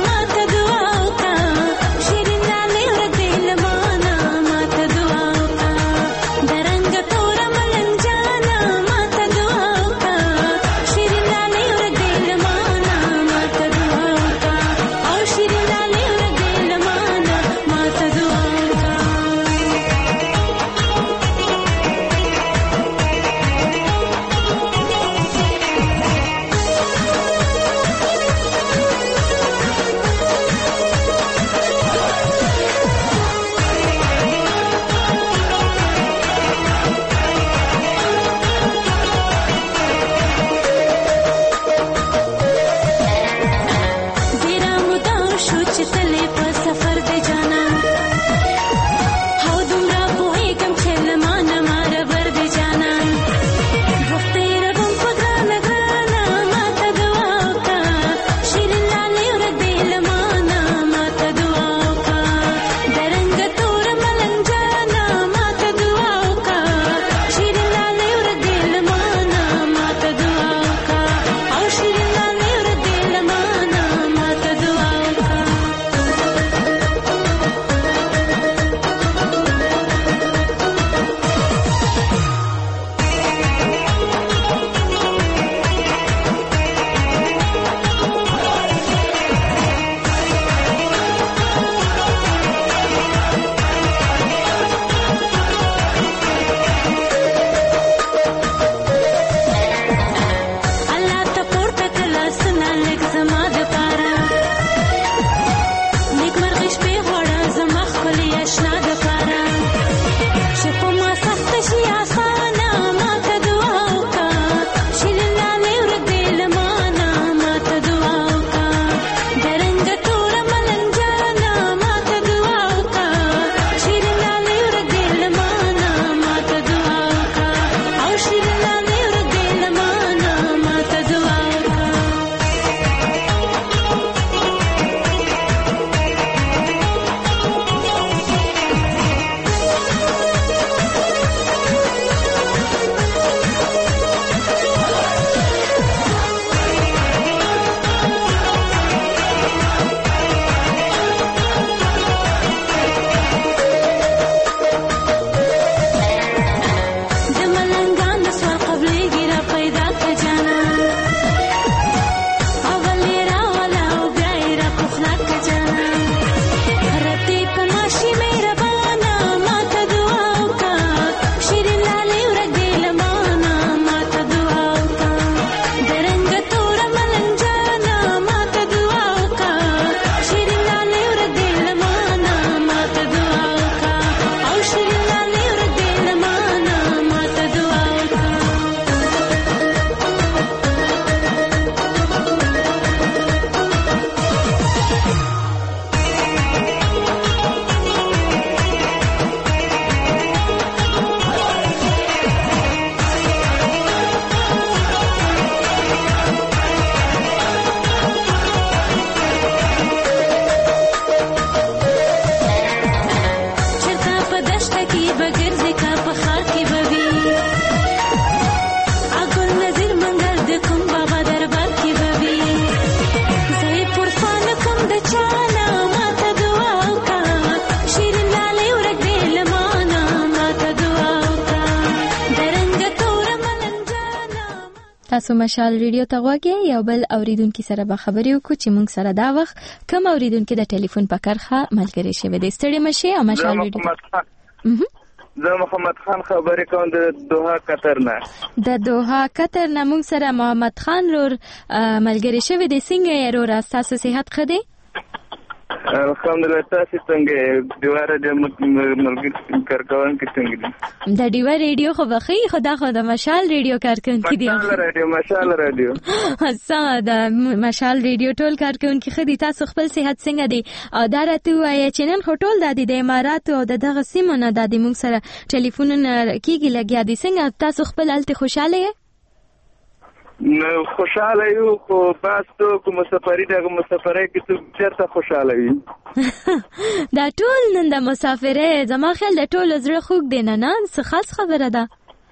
تاسو مشال ریډیو ته غواګئ. یو بل اوریدونکو سره به خبرې وکړو چې موږ سره دا وخت کوم اوریدونکو د ټلیفون په کرخه ملګری شوی دی. ستړي مشي او مشال ریډیو. زه محمد خان خبرې کوم د دوحه قطر نه. د دوحه قطر نه موږ سره محمد خان رور ملګری شوی دی. څنګه یې رور؟ تاسو صحت ښه دی؟ الحمدلله. تاسو څنګه دیوه راډیو ملګری کارکونکي څنګه دي؟ د دیوه ریډیو خو بخي خدا خو د مشال ریډیو کارکونکي دي. مشال ریډیو مشال ریډیو سم د مشال ریډیو ټول کارکونکي خدي. تاسو خپل صحت څنګه دی؟ او دا راته وایي چې نن خو ټول د د امارات او دغه سیمو نه د موږ سره ټلیفونونه کیږي لګیا دي. څنګه تاسو خپل الته خوشاله یې؟ نو خوشاله یو خو بس ته کوم سفرې دغه مسافرۍ کې څه چیرته خوشاله وي. دا ټول نن د مسافرۍ زما خیال د ټول زړه خوږ دی نه نه څه خاص خبره ده.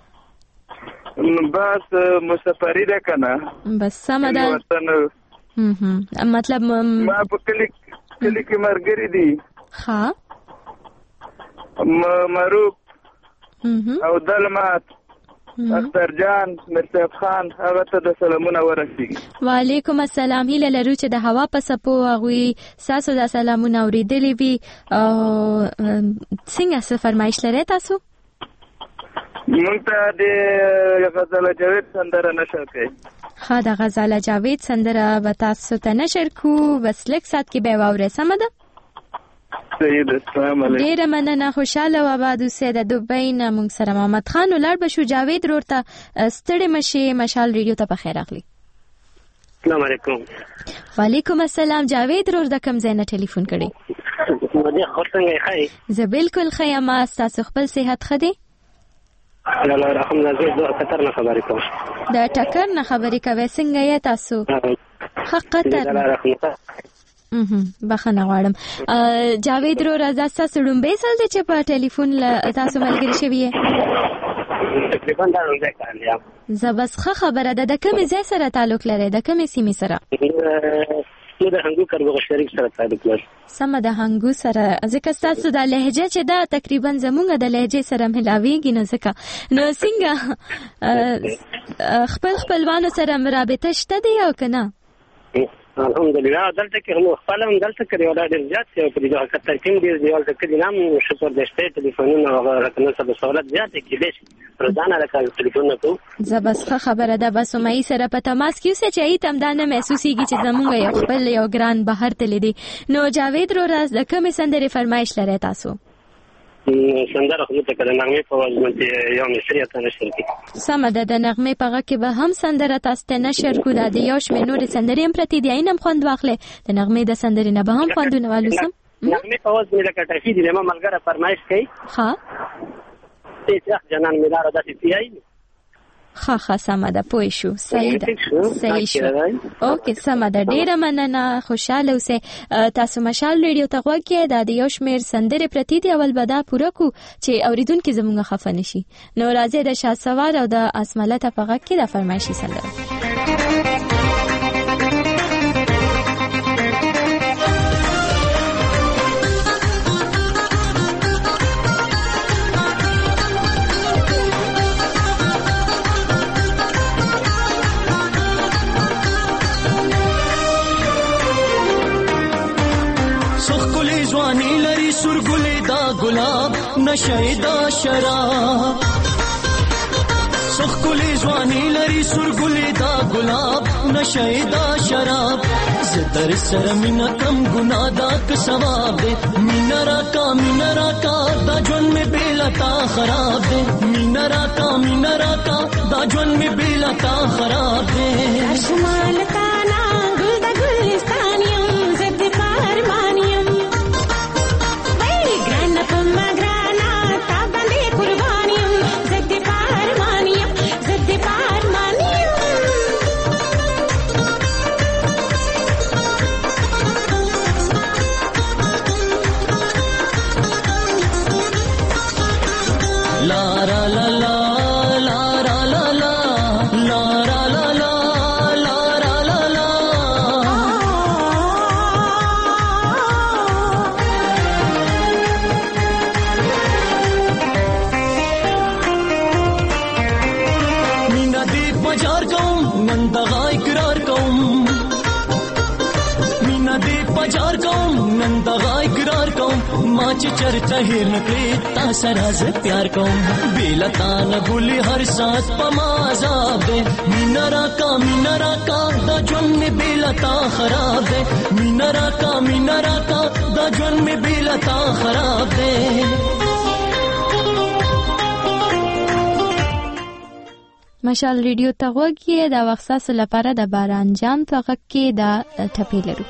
بس مسافرۍ ده کنه بس سم ده. مطلب ما په کلی کلی کې مرګري دي. ها مروب او دلمات اختر جان مرصف خان هغه ته د سلامونه ورسیږي. وعلیکم السلام. هیله لرو چې د هوا په سپو هغوی ساسو د سلامونه اوریدلی وي. او څنګه څه فرمایش لرئ تاسو؟ مونږ ته د غزاله جاوید سندره نشر کوي. ښه د غزاله جاوید سندره به تاسو ته نشر کو. بس لږ ساعت کې به یې واورئ. سمه ده؟ ډیره مننه. خوشاله و آباد اوسئ. د دوبۍ نه موږ سره محمد خان ولاړ بشو. جاوید رور ته ستړي مشي. مشال ریډیو ته په خیر راغلی. السلام علیکم. وعلیکم السلام. جاوید رور د کوم ځای نه ټلیفون کړی؟ مده خو څنګه ښه؟ زه بالکل ښه یم. تاسو خپل صحت ښه دی؟ الله رحم نازل د قطر نه خبرې کوم. د ټکر نه خبرې کوي. څنګه یې تاسو؟ ښه قطر. بخنه غواړم. جاوید رو رضا تاسو لومبه سال د چې په ټلیفون تاسو ملګری شوی یې؟ تقریبا دا لومبه کال یم. زبس ښه خبره ده. د کومې ځای سره تعلق لرئ؟ د کومې سیمې سره؟ نو د هنګو کارګو شریک سره تعلق لري. سمه د هنګو سره. ځکه تاسو د لهجه چې دا تقریبا زمونږ د لهجې سره ملاویږي نو ځکه نو څنګه خپل خپلوانو سره مرابطه شته دی او کنه؟ الحمدلله دلته کې هم خپل هم دلته کې یو ډېر زیات یو په دې کتر کې ډېر دیوال ته کې نام شپږ د شته ټلیفونونه او رقمونه سره سہولت زیات کې دي. روزانه راکړل ټلیفونونه کو. زبس خبره ده. بس مې سره په تماس کې اوسه چې ایتم دا نه محسوسيږي چې زمونږ یو خپل یو ګران بهر تل دي. نو جاوید رو راز د کومې سندرې فرمایش لري تاسو؟ سندره خو ته کله نغمه په وزن کې یو مصری ته نشر کی. سم ده. د نغمه په غږ کې به هم سندره تاسو ته نشر کو. د یو شمه نور سندرې هم پرتی دی. اینم خوند واخلې. د نغمه د سندرې نه به هم خوندونه والو سم. نغمه په وزن لکه ټافي دی ما ملګری فرمایش کوي. ها ته جنان ملاره د سی آی. ها ها سم ده. پوه شو. صحیح ده. صحیح شو. اوکې سم ده. ډیره مننه. خوشاله اوسئ. تاسو مشال ریډیو ته غوږی. د یو شمیر سندرې پرتی دی. اول به دا پوره کو چې اوریدونکو زموږه خفه نشي. نو راځي د شاسوار او د اسملته په غږ کې د فرمایشي سندره. गुलाब नशेदा शराब सखकुली जवानी लरी सुरगुली दा गुलाब नशेदा शराब जिदर सर मिना कम गुनादा क सवाब दे मिनरा का मिनरा का दाजन में बेलता खराब दे मिनरा का मिनरा का दाजन में बेलता खराब दे आसमान का ना गुल दा गुलिस्तानियम जिद फरमानियम la la la la la la la la la la la la نن دغه اقرار کوم مینا دې پجار کوم نن دغه اقرار کوم ما چې چرته هیر نکړې تا سره ز پیار کوم بیل تا نه ګولې هر سات پما عذاب دې مینا را کا مینا را کا دا ژوند می بیل تا خراب دې مینا را کا مینا را کا دا ژوند می بیل تا خراب دې مشال ریډیو ته غوږی دا وخت ساسو لپاره د باران جام په غږ کې دا ټپې لرو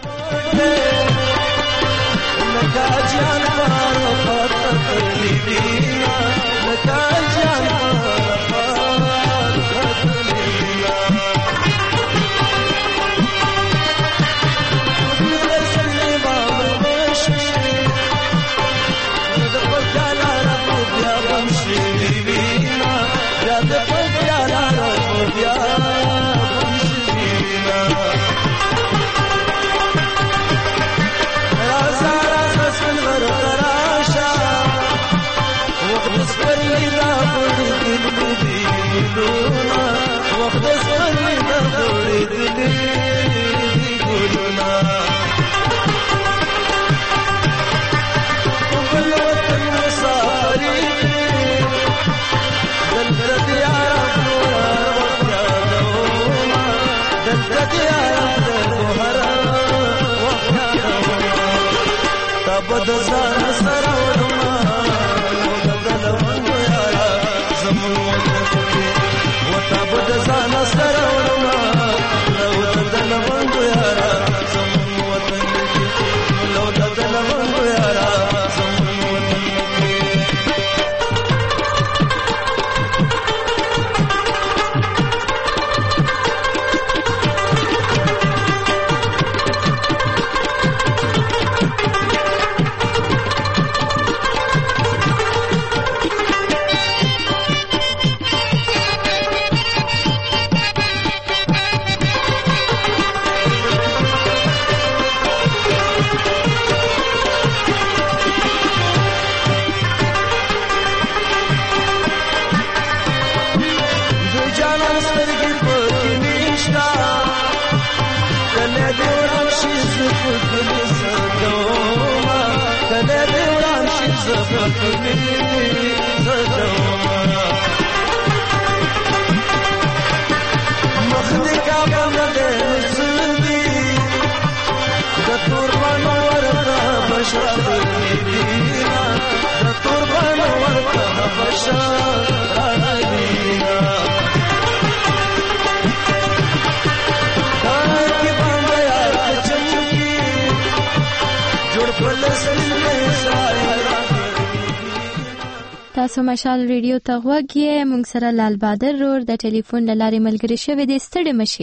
تاسو مشال ریډیو ته غوږی مونږ سره لال بادر رور د ټلیفون لارې ملګری شوی دی ستړي مشي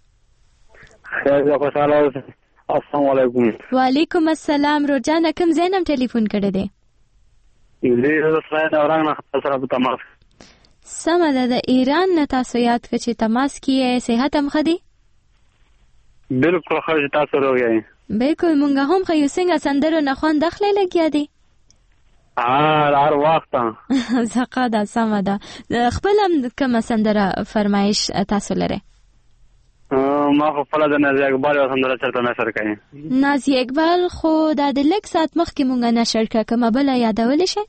خیر خوشاله اوسئ السلام علیکم وعلیکم السلام روجان کوم زینم ټلیفون کړی دی دې زه اوران نه سره په تماس سم ده د ایران نه تاسو یاد کړئ چې تماس کیه صحت هم خدي بالکل خو تاسو راغی بالکل مونږ هم خو یو څنګه سندرو نه خوان داخله لګیا دی اه هر وخت زقه ده سم ده خپل هم کوم سندره فرمایش تاسو لره ما خو خپل د نازي اقبال سندره چرته نشر کړي نازي اقبال خو د لک سات مخکې مونږ نشر کړه کومه بل یادول شي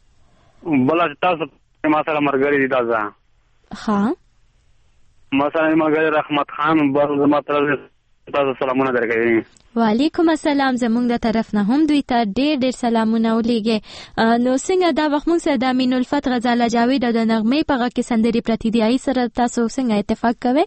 بل تاسو ما سره مرګري دي تازه ها مثلا مرګري رحمت خان بل ما تر تاسو سلامونه درکوي وعلیکم السلام زمونږ د طرف نه هم دوی ته ډېر ډېر سلامونه ولېږي نو څنګه دا وخت موږ سره د امین الفت غزاله جاوید د نغمې په غږ کې سندرې پرتې دي هغې سره تاسو څنګه اتفاق کوئ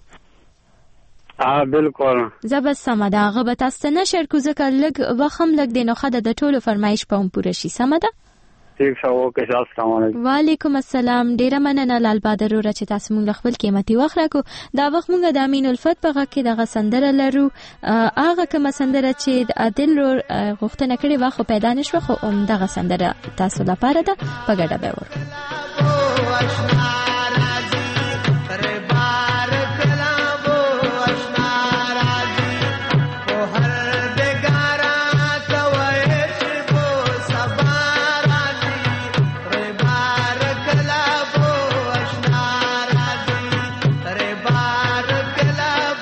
ها بالکل زه به سمه ده هغه به تاسو ته نشر کړو ځکه لږ وخت هم لږ دی نو ښه ده د ټولو فرمایش به هم پوره شي سمه ده ٹھیک شو اوکے السلام علیکم وعلیکم السلام ډیره مننه لال بادر ور چې تاسو موږ خپل قیمتي وخت راکو دا وخت موږ د امین الفت په غږ کې دغه سندره لرو هغه کومه سندره چې د عادل ور غوښتنه کړې و خو پیدا نشو خو هم دغه سندره تاسو لپاره ده په ګډه به ور Bye.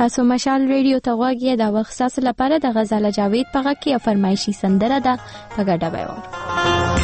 تاسو مشال ریډیو ته غوږ یې د وخت ساس لپاره د غزاله جاوید په غږ کې فرمایشي سندره ده په ګډه وایو.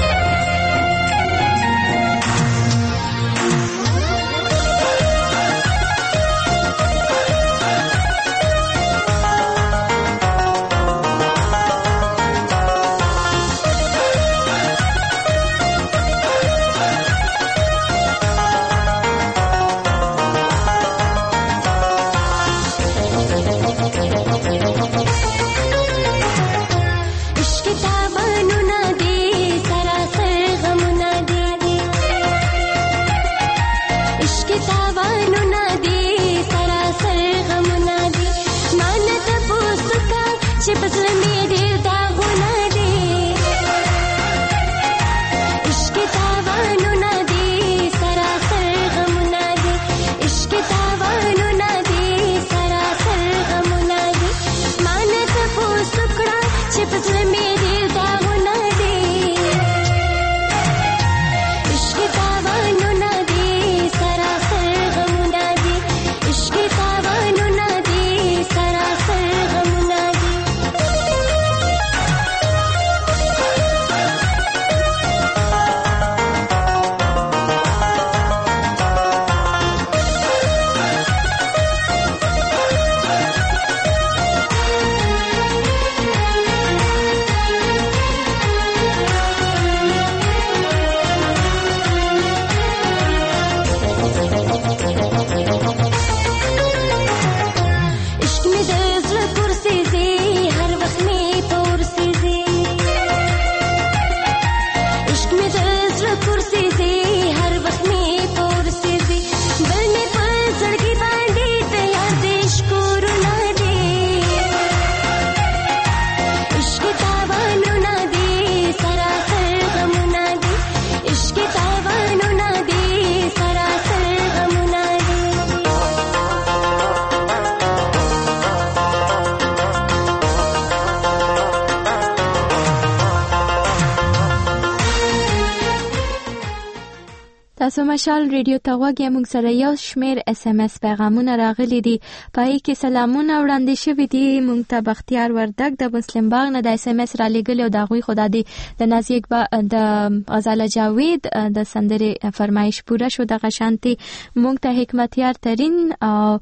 تاسو مشال ریډیو ته غوږ یې. موږ سره یو شمیر اس ام اس پیغامونه راغلي دي، پای کې سلامونه وړاندې شوي دي. موږ ته بختیار وردګ د مسلم باغ نه د اس ام اس را لېږلي او د هغوی خدا دی د نازي اقبال د غزاله جاوید د سندرې فرمایش پوره شو. دغه شانتي موږ ته حکمتیار ترین او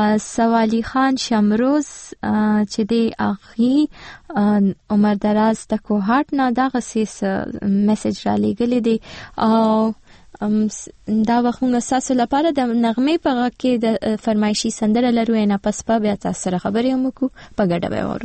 سوالی خان شمروز چې دی اغي عمر دراز د کوهاټ نه دغه سیس میسج را لېږلي دي او دا وخت موږ تاسو لپاره د نغمې په غږ کې د فرمایشي سندره لرو. نه پس په بیا تاسو سره خبرې هم وکړو، په ګډه به وورو.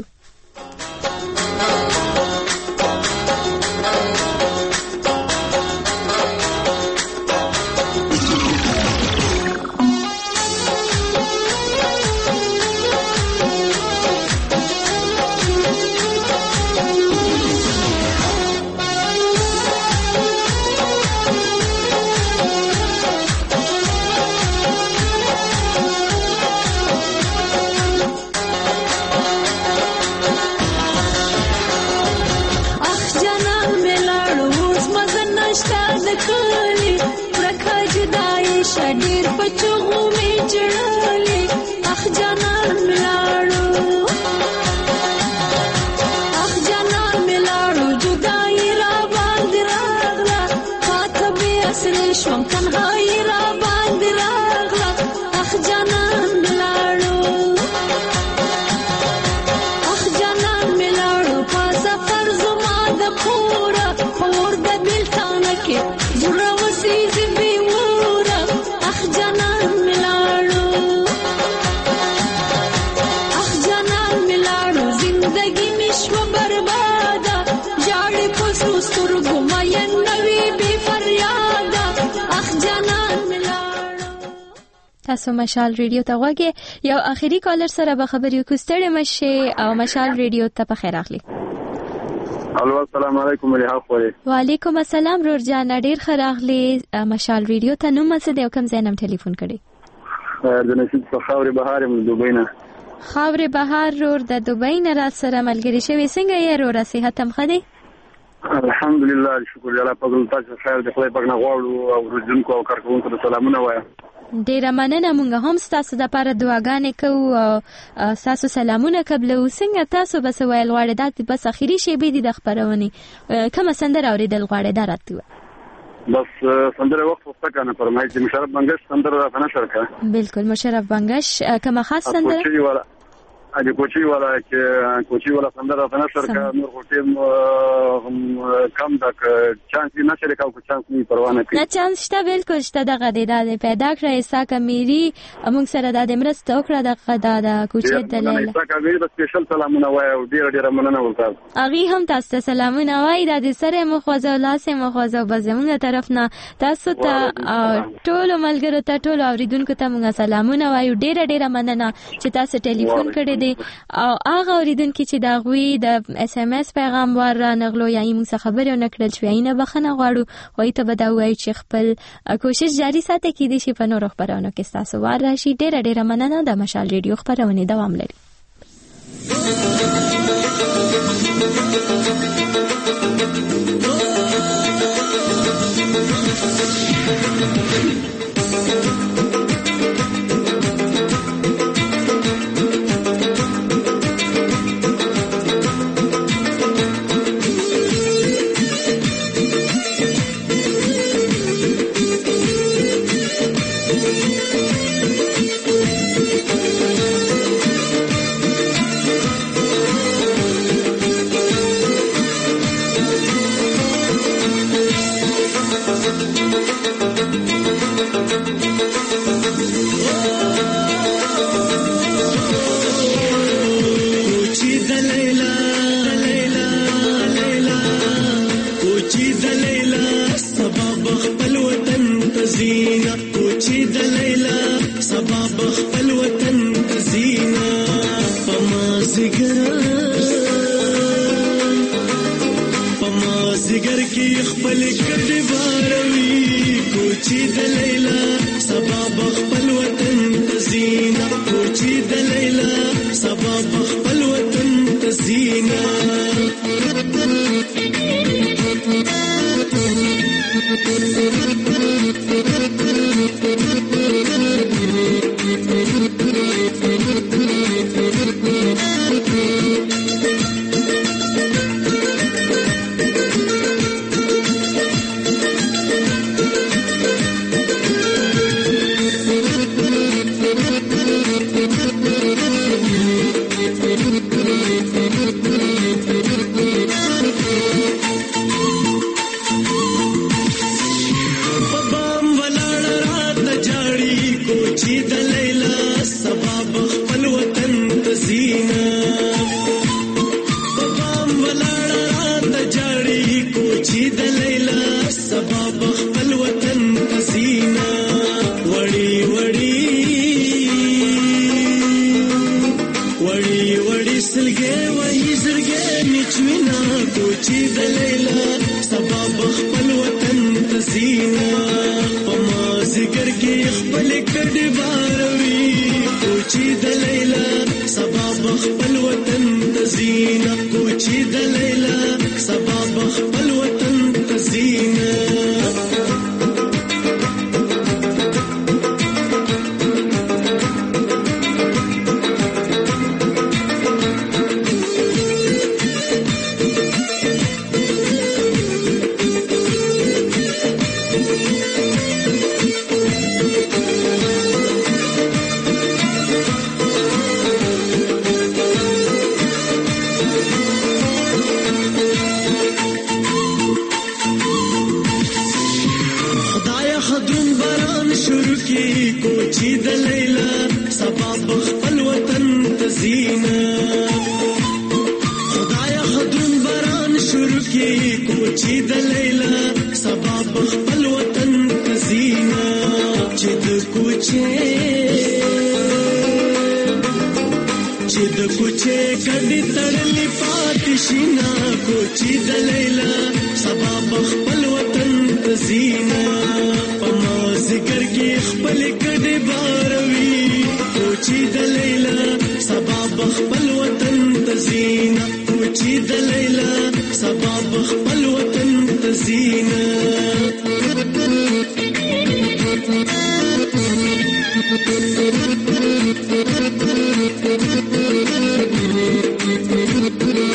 تاسو مشال ریډیو ته غوږی. یو اخیری کالر سره به خبرې وکړو. ستړي مشه او مشال ریډیو ته په خیر راغلی. الو السلام علیکم علیه خوري. وعلیکم السلام رور جان، ډیر ښه راغلی. مشال ریډیو ته نو مسه د کوم ځای نم ټلیفون کړی؟ د نشید په خاورې بهار من دوبۍ نه. خاورې بهار رور د دوبۍ نه را سره ملګری شوی. څنګه یې رور؟ صحت هم ښه دی؟ الحمدلله شکر الله پاک. تاسو خیر د خدای پاک نه غواړو او رجونکو او کارکونکو ته سلامونه وایم. ډیره مننه. مونږ هم ستاسو د لپاره دعاګانې کوو او ستاسو سلامونه قبلو. څنګه تاسو بس ویل غواړئ دا بس اخیری شیبې دي د خبرونې کومه سندره اوریدل غواړئ دا راته بس سندره وقت وسته کنه فرمایي چې مشرف بنگش سندره را نشر کا بالکل مشرف بنگش کومه خاص سندره کوچی والا اجي کوچی والا چې کوچی والا سندره را نشر کا نور کوټیم کم دک چانس نه شری کا کو چانس نه پروا نه کوي نه چانس شته بالکل شته دغه د پیدا کړی ساکه میری موږ سره د مرسته وکړه دغه د کوچی دلیل ساکه میری د سپیشل سلامونه وای او ډیر ډیر مننه ورته اغي هم تاسو ته سلامونه وای د سره مخوازه لاسه مخوازه بزمونږ طرف نه تاسو ته ټول ملګرو ته ټول اوریدونکو ته موږ سلامونه وای ډیر ډیر مننه چې تاسو ټلیفون کړی دی او هغه اوریدونکو چې دا غوي د اس ام اس پیغام ور نغلو یا موږ څه خبرونه نکړل شوی نه بخنه غواړو وای ته بدوي چې خپل کوشش جاری ساتي کې دي چې په نور خبرونو کې تاسو وار راشي. ډیر ډیر مننه. د مشال ریډیو خبرونه دوام لري. Thank you.